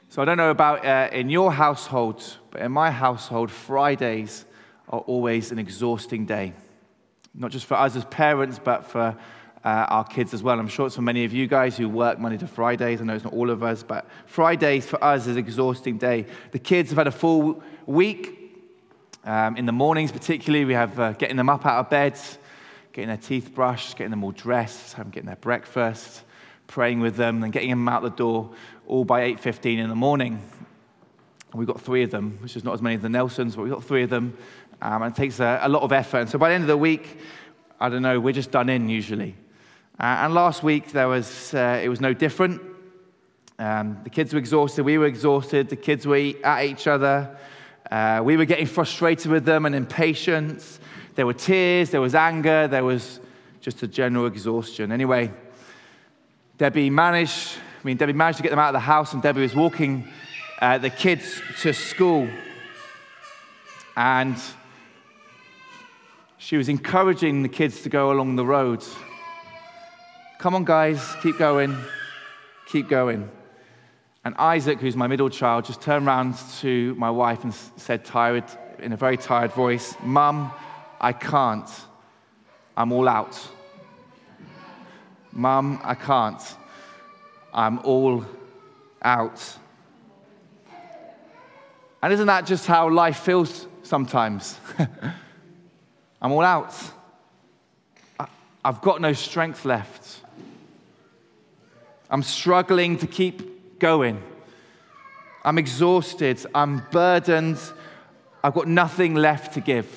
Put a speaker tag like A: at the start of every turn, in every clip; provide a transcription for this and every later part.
A: So I don't know about in your household, but in my household, Fridays are always an exhausting day. Not just for us as parents, but for our kids as well. I'm sure it's for many of you guys who work Monday to Fridays. I know it's not all of us, but Fridays for us is an exhausting day. The kids have had a full week. In the mornings particularly, we have getting them up out of bed, getting their teeth brushed, getting them all dressed, getting their breakfast, praying with them, and getting them out the door, all by 8:15 in the morning. And we've got 3 of them, which is not as many as the Nelsons, but we've got 3 of them, and it takes a lot of effort. And so by the end of the week, I don't know, we're just done in usually. And last week, it was no different. The kids were exhausted, we were exhausted, the kids were at each other. We were getting frustrated with them and impatient. There were tears, there was anger, there was just a general exhaustion. Anyway, Debbie managed to get them out of the house, and Debbie was walking the kids to school. And she was encouraging the kids to go along the road. Come on, guys, keep going, keep going. And Isaac, who's my middle child, just turned around to my wife and said, in a very tired voice, "Mum, I can't. I'm all out. Mum, I can't. I'm all out." And isn't that just how life feels sometimes? I'm all out. I've got no strength left. I'm struggling to keep going. I'm exhausted. I'm burdened. I've got nothing left to give.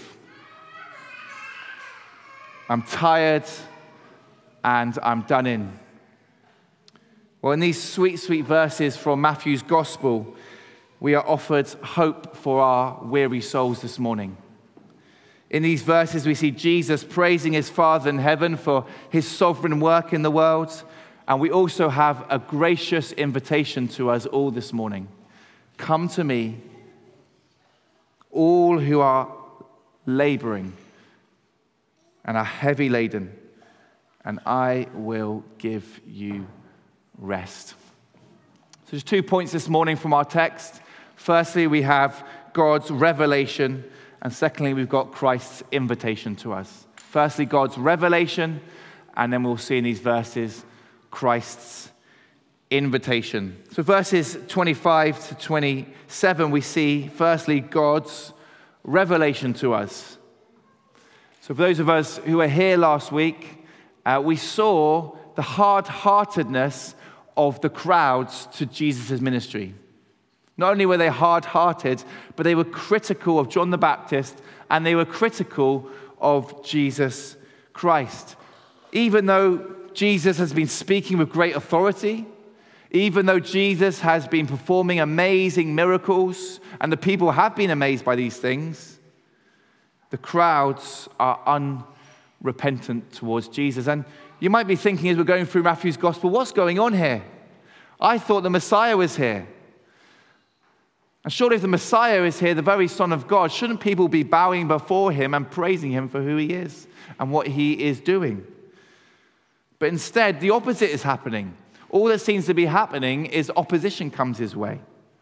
A: I'm tired and I'm done in. Well, in these sweet, sweet verses from Matthew's Gospel, we are offered hope for our weary souls this morning. In these verses, we see Jesus praising his Father in heaven for his sovereign work in the world. And we also have a gracious invitation to us all this morning. Come to me, all who are laboring and are heavy laden, and I will give you rest. So there's 2 points this morning from our text. Firstly, we have God's revelation, and secondly, we've got Christ's invitation to us. Firstly, God's revelation, and then we'll see in these verses Christ's invitation. So verses 25 to 27, we see firstly God's revelation to us. So for those of us who were here last week, we saw the hard-heartedness of the crowds to Jesus' ministry. Not only were they hard-hearted, but they were critical of John the Baptist, and they were critical of Jesus Christ. Even though Jesus has been speaking with great authority, even though Jesus has been performing amazing miracles, and the people have been amazed by these things, the crowds are unrepentant towards Jesus. And you might be thinking as we're going through Matthew's Gospel, what's going on here? I thought the Messiah was here. And surely if the Messiah is here, the very Son of God, shouldn't people be bowing before him and praising him for who he is and what he is doing? But instead, the opposite is happening. All that seems to be happening is opposition comes his way.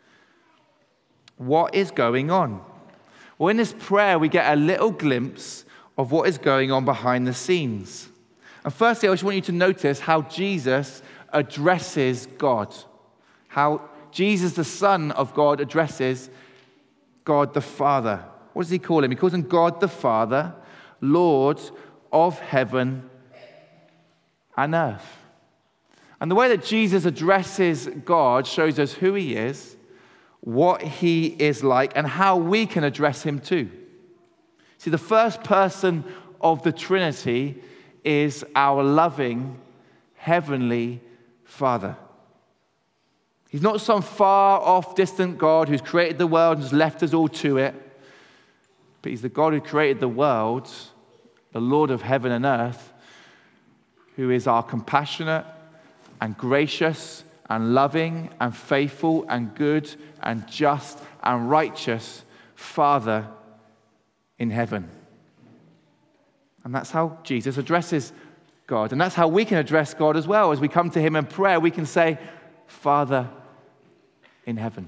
A: What is going on? Well, in this prayer, we get a little glimpse of what is going on behind the scenes. And firstly, I just want you to notice how Jesus addresses God. How Jesus, the Son of God, addresses God the Father. What does he call him? He calls him God the Father, Lord of heaven and earth. And the way that Jesus addresses God shows us who he is, what he is like, and how we can address him too. See, the first person of the Trinity is our loving heavenly Father. He's not some far-off, distant God who's created the world and has left us all to it. But he's the God who created the world, the Lord of heaven and earth, who is our compassionate and gracious and loving and faithful and good and just and righteous Father in heaven. And that's how Jesus addresses God. And that's how we can address God as well. As we come to him in prayer, we can say, Father in heaven.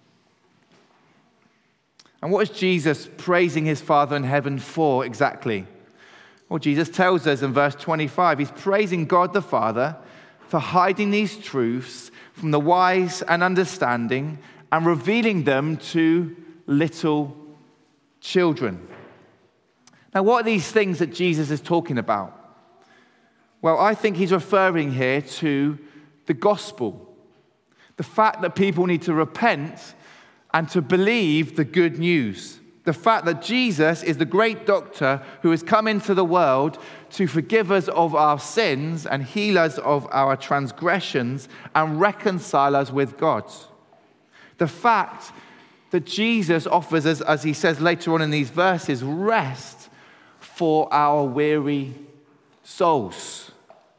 A: And what is Jesus praising his Father in heaven for exactly? Well, Jesus tells us in verse 25, he's praising God the Father for hiding these truths from the wise and understanding and revealing them to little children. Now, what are these things that Jesus is talking about? Well, I think he's referring here to the gospel, the fact that people need to repent and to believe the good news, the fact that Jesus is the great doctor who has come into the world to forgive us of our sins and heal us of our transgressions and reconcile us with God. The fact that Jesus offers us, as he says later on in these verses, rest for our weary souls.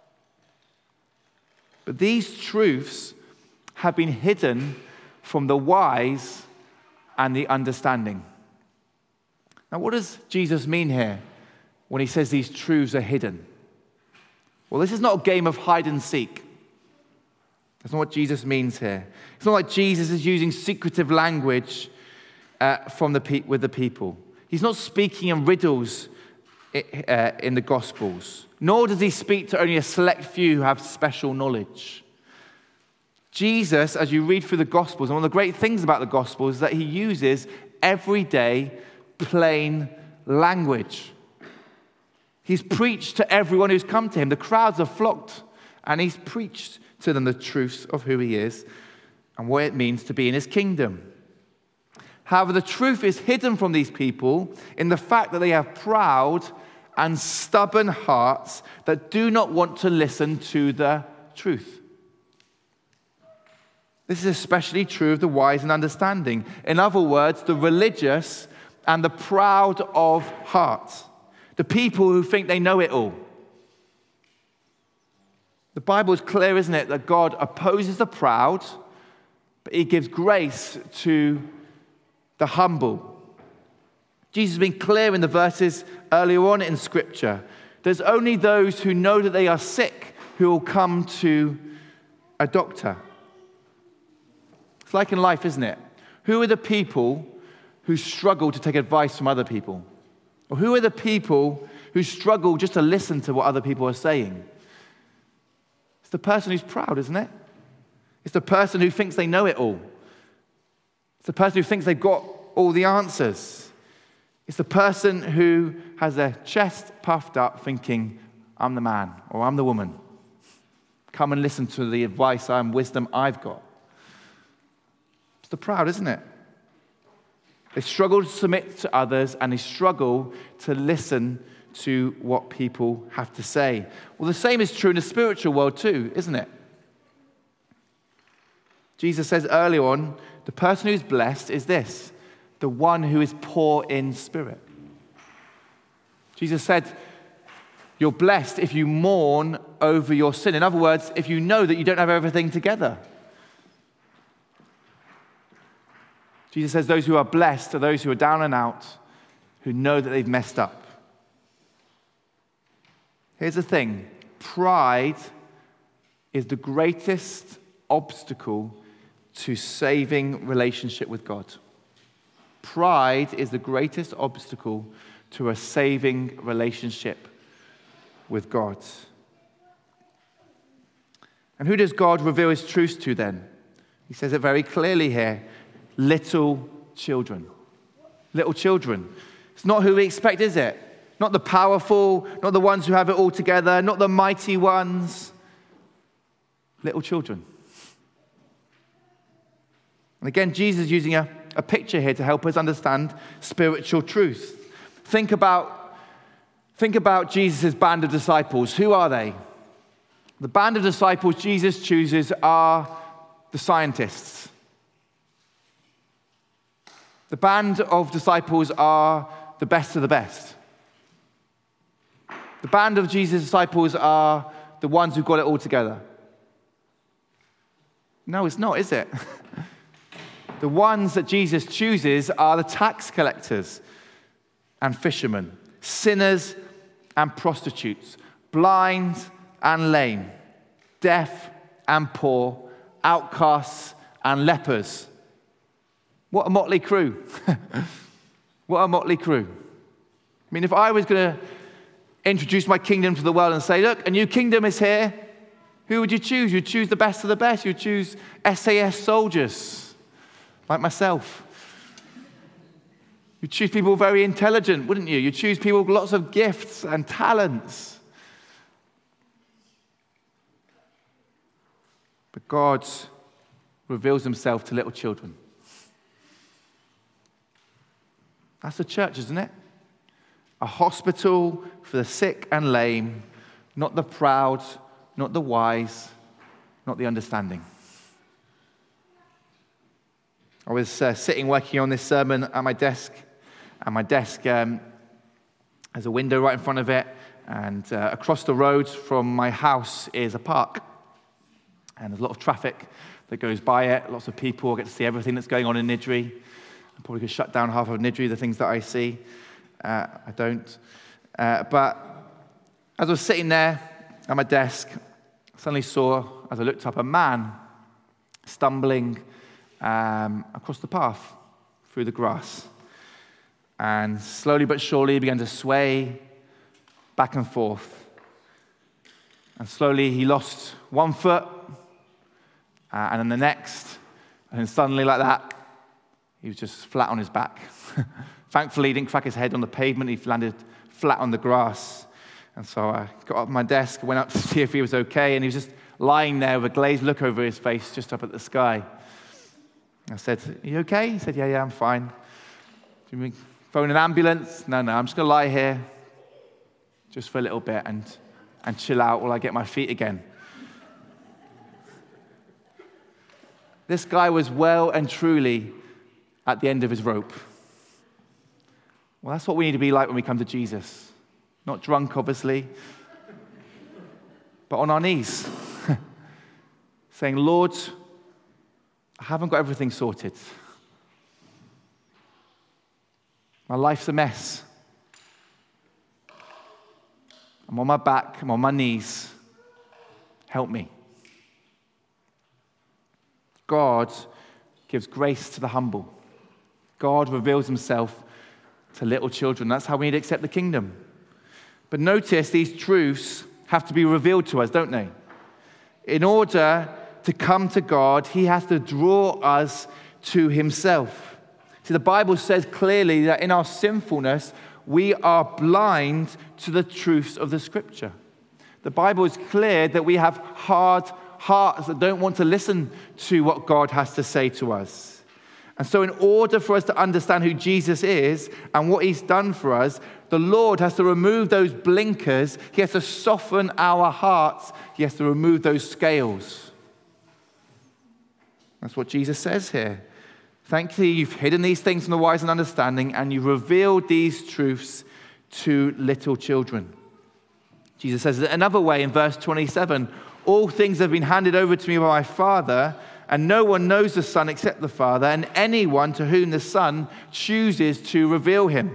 A: But these truths have been hidden from the wise and the understanding. Now, what does Jesus mean here when he says these truths are hidden? Well, this is not a game of hide and seek. That's not what Jesus means here. It's not like Jesus is using secretive language with the people. He's not speaking in riddles in the Gospels, nor does he speak to only a select few who have special knowledge. Jesus, as you read through the Gospels, and one of the great things about the Gospels is that he uses everyday, plain language. He's preached to everyone who's come to him. The crowds have flocked, and he's preached to them the truths of who he is and what it means to be in his kingdom. However, the truth is hidden from these people in the fact that they have proud and stubborn hearts that do not want to listen to the truth. This is especially true of the wise and understanding. In other words, the religious and the proud of heart. The people who think they know it all. The Bible is clear, isn't it, that God opposes the proud, but he gives grace to the humble. Jesus has been clear in the verses earlier on in Scripture. There's only those who know that they are sick who will come to a doctor. It's like in life, isn't it? Who are the people who struggle to take advice from other people? Or who are the people who struggle just to listen to what other people are saying? It's the person who's proud, isn't it? It's the person who thinks they know it all. It's the person who thinks they've got all the answers. It's the person who has their chest puffed up thinking, I'm the man or I'm the woman. Come and listen to the advice and wisdom I've got. It's the proud, isn't it? They struggle to submit to others and they struggle to listen to what people have to say. Well, the same is true in the spiritual world too, isn't it? Jesus says earlier on, the person who's blessed is this, the one who is poor in spirit. Jesus said, you're blessed if you mourn over your sin. In other words, if you know that you don't have everything together. Jesus says those who are blessed are those who are down and out, who know that they've messed up. Here's the thing. Pride is the greatest obstacle to saving relationship with God. Pride is the greatest obstacle to a saving relationship with God. And who does God reveal his truths to then? He says it very clearly here. Little children. Little children. It's not who we expect, is it? Not the powerful, not the ones who have it all together, not the mighty ones. Little children. And again, Jesus is using a picture here to help us understand spiritual truth. Think about Jesus' band of disciples. Who are they? The band of disciples Jesus chooses are the scientists. The band of disciples are the best of the best. The band of Jesus' disciples are the ones who've got it all together. No, it's not, is it? The ones that Jesus chooses are the tax collectors and fishermen, sinners and prostitutes, blind and lame, deaf and poor, outcasts and lepers. What a motley crew. What a motley crew. I mean, if I was going to introduce my kingdom to the world and say, look, a new kingdom is here, who would you choose? You'd choose the best of the best. You'd choose SAS soldiers, like myself. You'd choose people very intelligent, wouldn't you? You'd choose people with lots of gifts and talents. But God reveals himself to little children. That's the church, isn't it? A hospital for the sick and lame, not the proud, not the wise, not the understanding. I was sitting working on this sermon at my desk, and my desk has a window right in front of it, and across the road from my house is a park. And there's a lot of traffic that goes by it, lots of people. I get to see everything that's going on in Niddrie. I probably could shut down half of Niddrie, the things that I see. I don't. But as I was sitting there at my desk, I suddenly saw, as I looked up, a man stumbling across the path through the grass. And slowly but surely he began to sway back and forth. And slowly he lost one foot, and then the next, and then suddenly like that, he was just flat on his back. Thankfully, he didn't crack his head on the pavement. He landed flat on the grass. And so I got up my desk, went up to see if he was okay, and he was just lying there with a glazed look over his face, just up at the sky. I said, "Are you okay?" He said, Yeah, I'm fine. Do you mean phone an ambulance? No, I'm just going to lie here just for a little bit and chill out while I get my feet again. This guy was well and truly at the end of his rope. Well, that's what we need to be like when we come to Jesus. Not drunk, obviously, but on our knees. Saying, Lord, I haven't got everything sorted. My life's a mess. I'm on my back, I'm on my knees. Help me. God gives grace to the humble. God reveals himself to little children. That's how we need to accept the kingdom. But notice these truths have to be revealed to us, don't they? In order to come to God, he has to draw us to himself. See, the Bible says clearly that in our sinfulness, we are blind to the truths of the Scripture. The Bible is clear that we have hard hearts that don't want to listen to what God has to say to us. And so in order for us to understand who Jesus is and what he's done for us, the Lord has to remove those blinkers. He has to soften our hearts. He has to remove those scales. That's what Jesus says here. Thankfully, you've hidden these things from the wise and understanding, and you've revealed these truths to little children. Jesus says it another way in verse 27, all things have been handed over to me by my Father, and no one knows the Son except the Father, and anyone to whom the Son chooses to reveal him.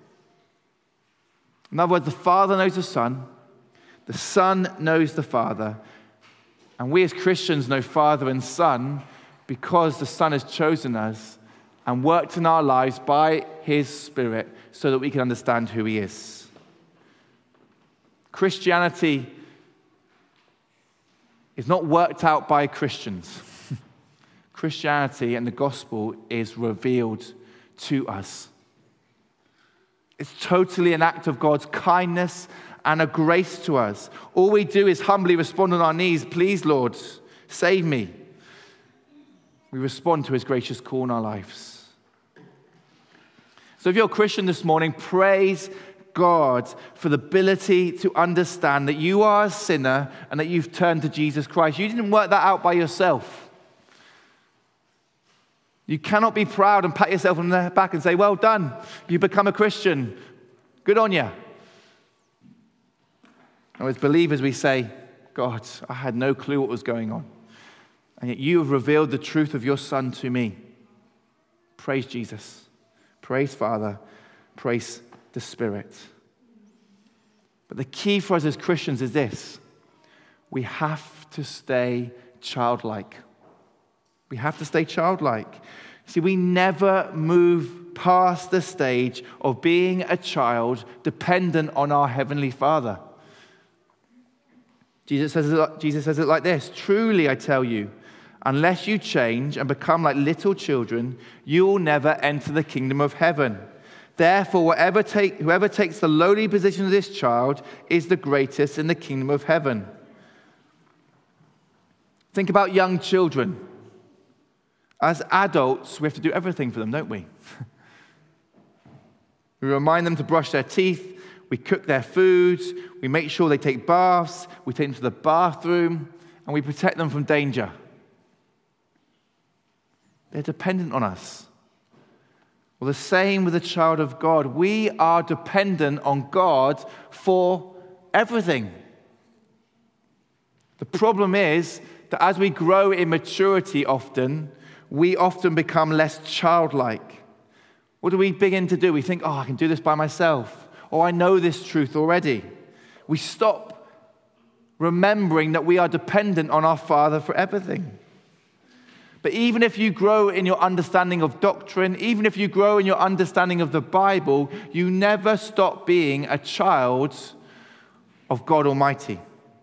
A: In other words, the Father knows the Son knows the Father, and we as Christians know Father and Son because the Son has chosen us and worked in our lives by his Spirit so that we can understand who he is. Christianity is not worked out by Christians. Christianity and the gospel is revealed to us. It's totally an act of God's kindness and a grace to us. All we do is humbly respond on our knees, please, Lord, save me. We respond to his gracious call in our lives. So if you're a Christian this morning, praise God for the ability to understand that you are a sinner and that you've turned to Jesus Christ. You didn't work that out by yourself. You cannot be proud and pat yourself on the back and say, well done, you become a Christian. Good on you. And as believers, we say, God, I had no clue what was going on. And yet you have revealed the truth of your Son to me. Praise Jesus. Praise Father. Praise the Spirit. But the key for us as Christians is this. We have to stay childlike. We have to stay childlike. See, we never move past the stage of being a child dependent on our Heavenly Father. Jesus says it like this: "Truly, I tell you, unless you change and become like little children, you will never enter the kingdom of heaven. Therefore, whoever takes the lowly position of this child is the greatest in the kingdom of heaven." Think about young children. As adults, we have to do everything for them, don't we? We remind them to brush their teeth, we cook their food, we make sure they take baths, we take them to the bathroom, and we protect them from danger. They're dependent on us. Well, the same with a child of God. We are dependent on God for everything. The problem is that as we grow in maturity we often become less childlike. What do we begin to do? We think, I can do this by myself. Or I know this truth already. We stop remembering that we are dependent on our Father for everything. But even if you grow in your understanding of doctrine, even if you grow in your understanding of the Bible, you never stop being a child of God Almighty.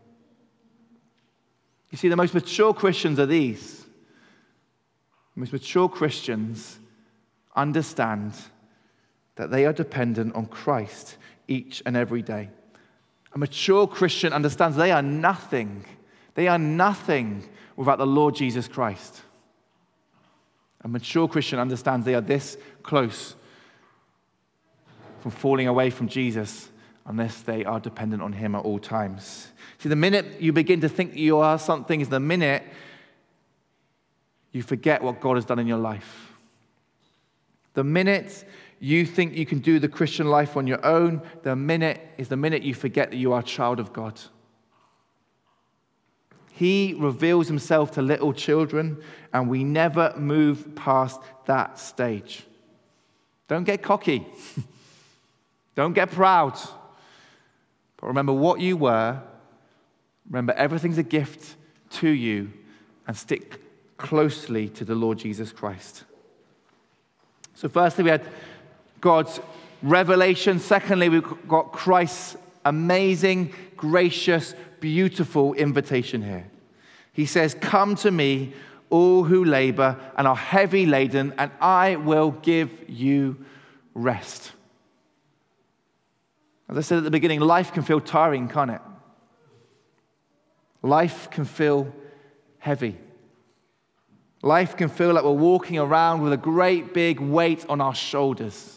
A: You see, the most mature Christians are these. The most mature Christians understand that they are dependent on Christ each and every day. A mature Christian understands they are nothing. They are nothing without the Lord Jesus Christ. A mature Christian understands they are this close from falling away from Jesus unless they are dependent on him at all times. See, the minute you begin to think you are something is the minute you forget what God has done in your life. The minute you think you can do the Christian life on your own, the minute you forget that you are a child of God. He reveals himself to little children, and we never move past that stage. Don't get cocky. Don't get proud. But remember what you were. Remember everything's a gift to you, and stick closely to the Lord Jesus Christ. So firstly, we had God's revelation. Secondly, we've got Christ's amazing, gracious, beautiful invitation here. He says, "Come to me, all who labor and are heavy laden, and I will give you rest." As I said at the beginning, life can feel tiring, can't it? Life can feel heavy. Life can feel like we're walking around with a great big weight on our shoulders.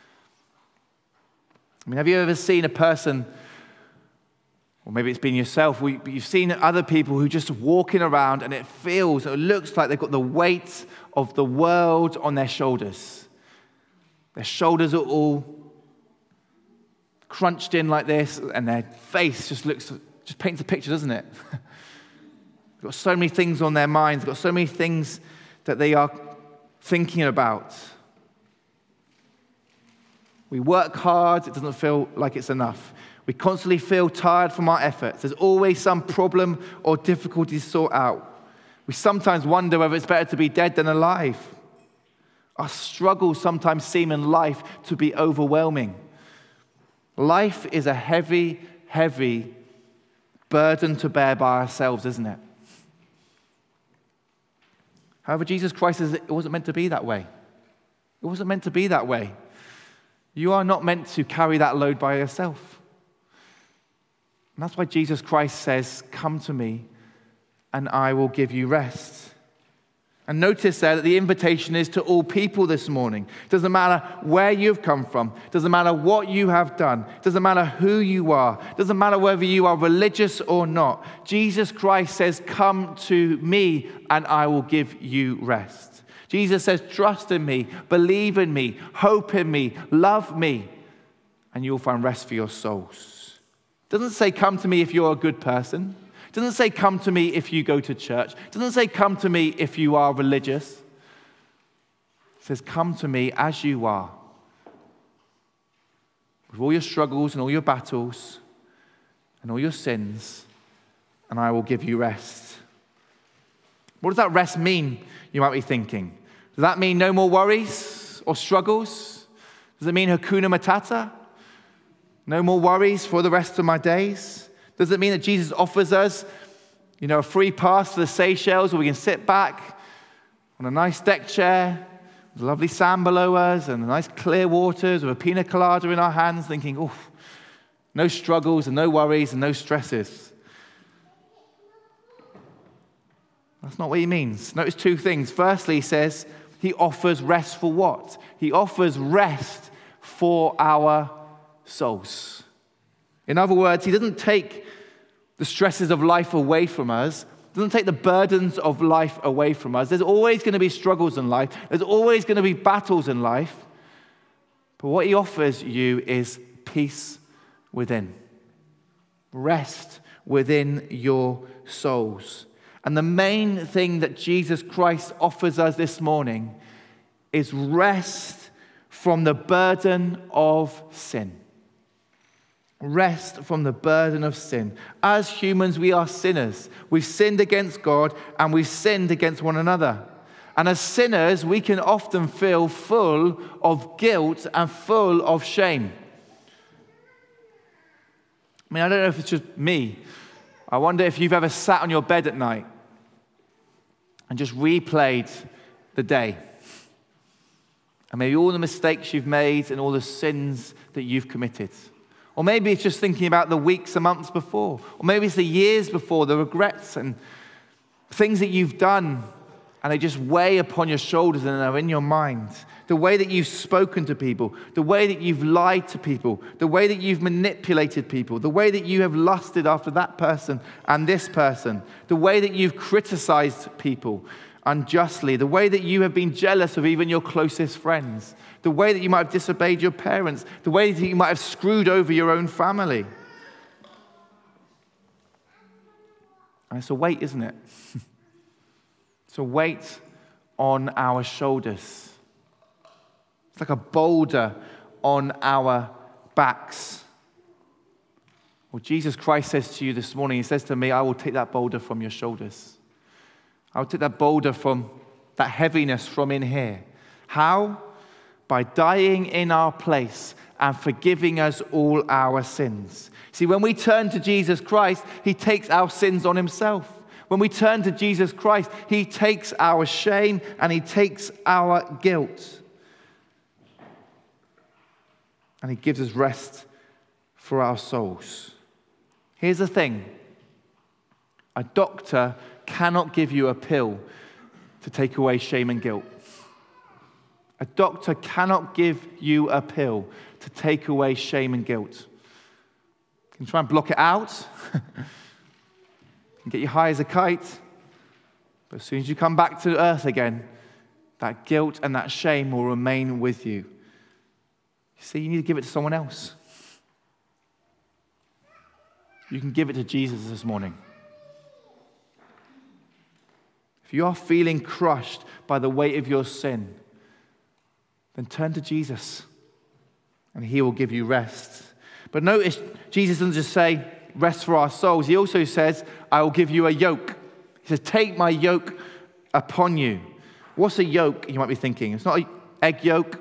A: I mean, have you ever seen a person, or maybe it's been yourself, but you've seen other people who just walking around and it looks like they've got the weight of the world on their shoulders. Their shoulders are all crunched in like this, and their face just paints a picture, doesn't it? They've got so many things on their minds. They've got so many things that they are thinking about. We work hard. It doesn't feel like it's enough. We constantly feel tired from our efforts. There's always some problem or difficulty to sort out. We sometimes wonder whether it's better to be dead than alive. Our struggles sometimes seem in life to be overwhelming. Life is a heavy, heavy burden to bear by ourselves, isn't it? However, Jesus Christ says it wasn't meant to be that way. It wasn't meant to be that way. You are not meant to carry that load by yourself. And that's why Jesus Christ says, "Come to me, and I will give you rest." And notice there that the invitation is to all people this morning. It doesn't matter where you've come from. It doesn't matter what you have done. It doesn't matter who you are. It doesn't matter whether you are religious or not. Jesus Christ says, "Come to me and I will give you rest." Jesus says, "Trust in me, believe in me, hope in me, love me, and you'll find rest for your souls." It doesn't say, "Come to me if you're a good person." It doesn't say, "Come to me if you go to church." It doesn't say, "Come to me if you are religious." It says, "Come to me as you are, with all your struggles and all your battles and all your sins, and I will give you rest." What does that rest mean, you might be thinking? Does that mean no more worries or struggles? Does it mean Hakuna Matata? No more worries for the rest of my days? Does it mean that Jesus offers us, a free pass to the Seychelles where we can sit back on a nice deck chair with lovely sand below us and the nice clear waters with a pina colada in our hands, thinking, oh, no struggles and no worries and no stresses? That's not what he means. Notice two things. Firstly, he says he offers rest for what? He offers rest for our souls. In other words, he doesn't take the stresses of life away from us, doesn't take the burdens of life away from us. There's always going to be struggles in life. There's always going to be battles in life. But what he offers you is peace within. Rest within your souls. And the main thing that Jesus Christ offers us this morning is rest from the burden of sin. Rest from the burden of sin. As humans, we are sinners. We've sinned against God and we've sinned against one another. And as sinners, we can often feel full of guilt and full of shame. I don't know if it's just me. I wonder if you've ever sat on your bed at night and just replayed the day. And maybe all the mistakes you've made and all the sins that you've committed. Or maybe it's just thinking about the weeks and months before. Or maybe it's the years before, the regrets and things that you've done, and they just weigh upon your shoulders and are in your mind. The way that you've spoken to people, the way that you've lied to people, the way that you've manipulated people, the way that you have lusted after that person and this person, the way that you've criticized people unjustly, the way that you have been jealous of even your closest friends, the way that you might have disobeyed your parents, the way that you might have screwed over your own family. And it's a weight, isn't it? It's a weight on our shoulders. It's like a boulder on our backs. Well, Jesus Christ says to you this morning, he says to me, I will take that boulder from your shoulders. I will take that boulder from that heaviness from in here. How? By dying in our place and forgiving us all our sins. See, when we turn to Jesus Christ, he takes our sins on himself. When we turn to Jesus Christ, he takes our shame and he takes our guilt. And he gives us rest for our souls. Here's the thing. A doctor cannot give you a pill to take away shame and guilt. A doctor cannot give you a pill to take away shame and guilt. You can try and block it out. And get you high as a kite. But as soon as you come back to earth again, that guilt and that shame will remain with you. You see, you need to give it to someone else. You can give it to Jesus this morning. If you are feeling crushed by the weight of your sin, then turn to Jesus and he will give you rest. But notice, Jesus doesn't just say rest for our souls. He also says, I will give you a yoke. He says, take my yoke upon you. What's a yoke, you might be thinking? It's not an egg yolk.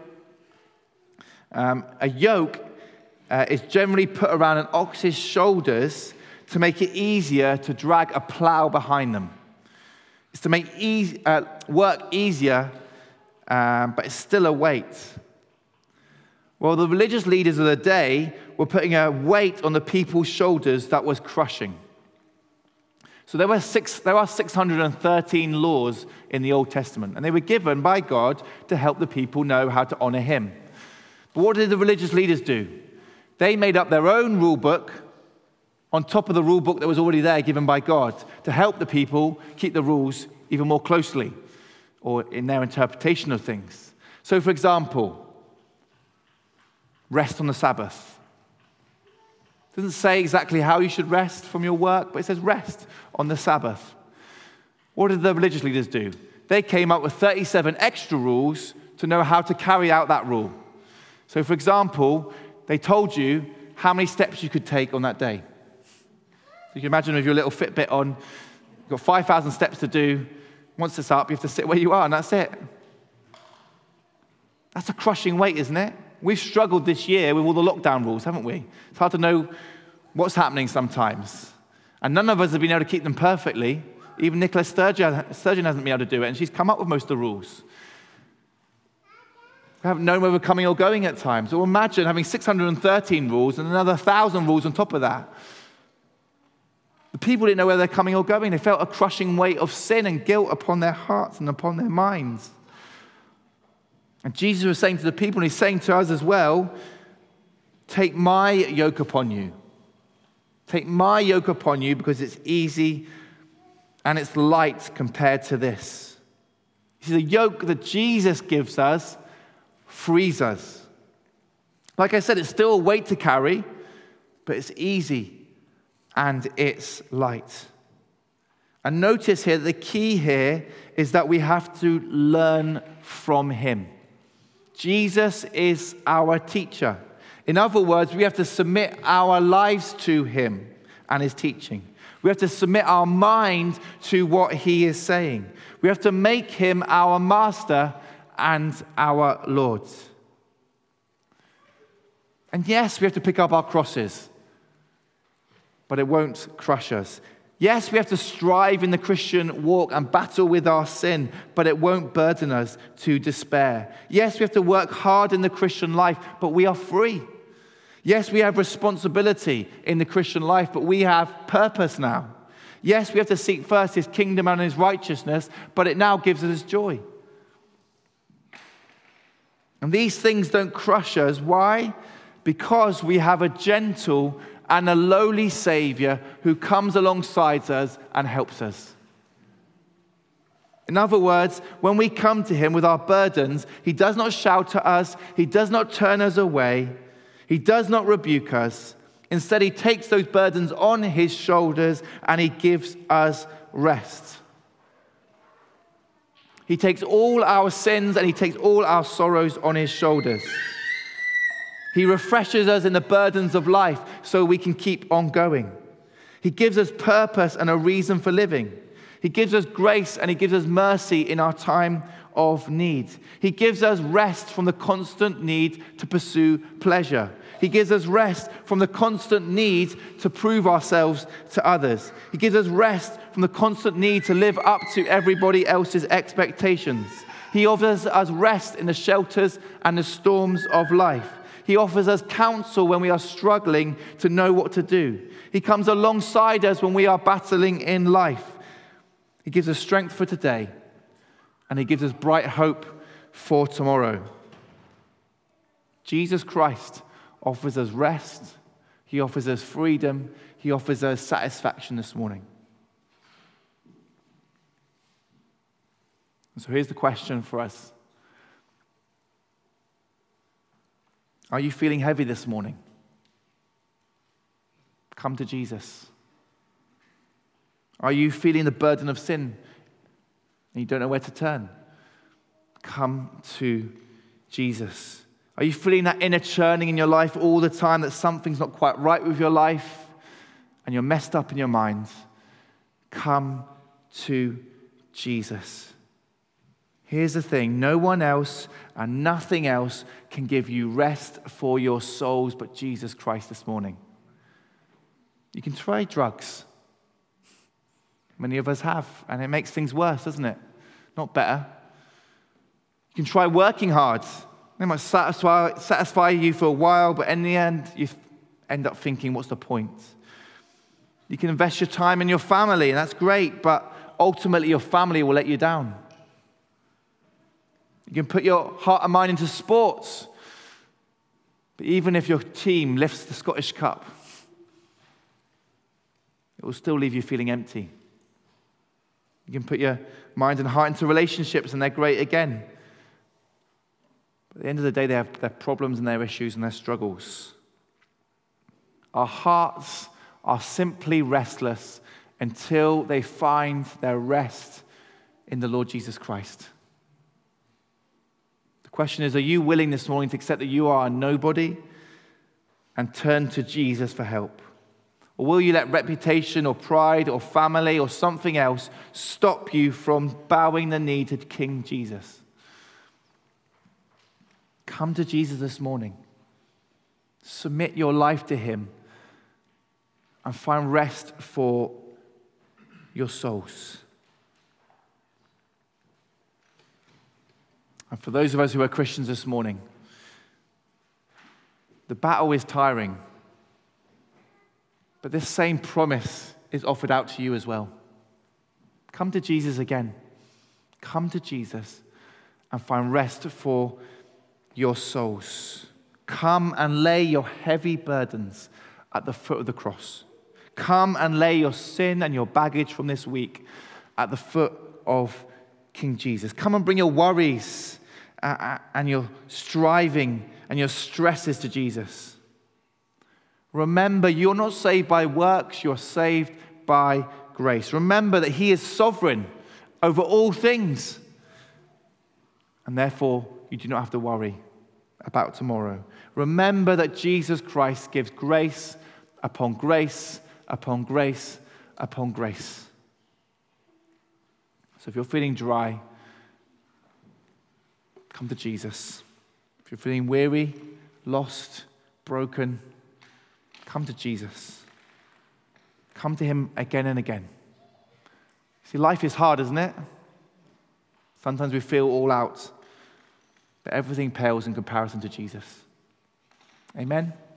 A: A yoke is generally put around an ox's shoulders to make it easier to drag a plow behind them. It's to make work easier, but it's still a weight. Well, the religious leaders of the day were putting a weight on the people's shoulders that was crushing. So there are 613 laws in the Old Testament, and they were given by God to help the people know how to honor him. But what did the religious leaders do? They made up their own rule book on top of the rule book that was already there given by God to help the people keep the rules even more closely or in their interpretation of things. So, for example, rest on the Sabbath. It doesn't say exactly how you should rest from your work, but it says rest on the Sabbath. What did the religious leaders do? They came up with 37 extra rules to know how to carry out that rule. So, for example, they told you how many steps you could take on that day. So you can imagine with your little Fitbit on, you've got 5,000 steps to do. Once it's up, you have to sit where you are, and that's it. That's a crushing weight, isn't it? We've struggled this year with all the lockdown rules, haven't we? It's hard to know what's happening sometimes. And none of us have been able to keep them perfectly. Even Nicola Sturgeon hasn't been able to do it, and she's come up with most of the rules. We haven't known where we're coming or going at times. Or imagine having 613 rules and another 1,000 rules on top of that. The people didn't know where they're coming or going. They felt a crushing weight of sin and guilt upon their hearts and upon their minds. And Jesus was saying to the people, and he's saying to us as well, take my yoke upon you. Take my yoke upon you because it's easy and it's light compared to this. You see, the yoke that Jesus gives us frees us. Like I said, it's still a weight to carry, but it's easy and it's light. And notice here, the key here is that we have to learn from him. Jesus is our teacher. In other words, we have to submit our lives to him and his teaching. We have to submit our mind to what he is saying. We have to make him our master and our Lord. And yes, we have to pick up our crosses, but it won't crush us. Yes, we have to strive in the Christian walk and battle with our sin, but it won't burden us to despair. Yes, we have to work hard in the Christian life, but we are free. Yes, we have responsibility in the Christian life, but we have purpose now. Yes, we have to seek first his kingdom and his righteousness, but it now gives us joy. And these things don't crush us. Why? Because we have a gentle and a lowly Savior who comes alongside us and helps us. In other words, when we come to him with our burdens, he does not shout at us, he does not turn us away, he does not rebuke us. Instead, he takes those burdens on his shoulders and he gives us rest. He takes all our sins and he takes all our sorrows on his shoulders. He refreshes us in the burdens of life so we can keep on going. He gives us purpose and a reason for living. He gives us grace and he gives us mercy in our time of need. He gives us rest from the constant need to pursue pleasure. He gives us rest from the constant need to prove ourselves to others. He gives us rest from the constant need to live up to everybody else's expectations. He offers us rest in the shelters and the storms of life. He offers us counsel when we are struggling to know what to do. He comes alongside us when we are battling in life. He gives us strength for today, and he gives us bright hope for tomorrow. Jesus Christ offers us rest. He offers us freedom. He offers us satisfaction this morning. And so here's the question for us. Are you feeling heavy this morning? Come to Jesus. Are you feeling the burden of sin and you don't know where to turn? Come to Jesus. Are you feeling that inner churning in your life all the time, that something's not quite right with your life and you're messed up in your mind? Come to Jesus. Here's the thing, no one else and nothing else can give you rest for your souls but Jesus Christ this morning. You can try drugs. Many of us have, and it makes things worse, doesn't it? Not better. You can try working hard. They might satisfy you for a while, but in the end, you end up thinking, what's the point? You can invest your time in your family, and that's great, but ultimately your family will let you down. You can put your heart and mind into sports, but even if your team lifts the Scottish Cup, it will still leave you feeling empty. You can put your mind and heart into relationships, and they're great again. But at the end of the day, they have their problems and their issues and their struggles. Our hearts are simply restless until they find their rest in the Lord Jesus Christ. The question is, are you willing this morning to accept that you are a nobody and turn to Jesus for help? Or will you let reputation or pride or family or something else stop you from bowing the knee to King Jesus? Come to Jesus this morning. Submit your life to him and find rest for your souls. And for those of us who are Christians this morning, the battle is tiring. But this same promise is offered out to you as well. Come to Jesus again. Come to Jesus and find rest for your souls. Come and lay your heavy burdens at the foot of the cross. Come and lay your sin and your baggage from this week at the foot of King Jesus. Come and bring your worries and your striving and your stresses to Jesus. Remember, you're not saved by works, you're saved by grace. Remember that he is sovereign over all things. And therefore, you do not have to worry about tomorrow. Remember that Jesus Christ gives grace upon grace upon grace upon grace. So if you're feeling dry, come to Jesus. If you're feeling weary, lost, broken, come to Jesus. Come to him again and again. See, life is hard, isn't it? Sometimes we feel all out, but everything pales in comparison to Jesus. Amen?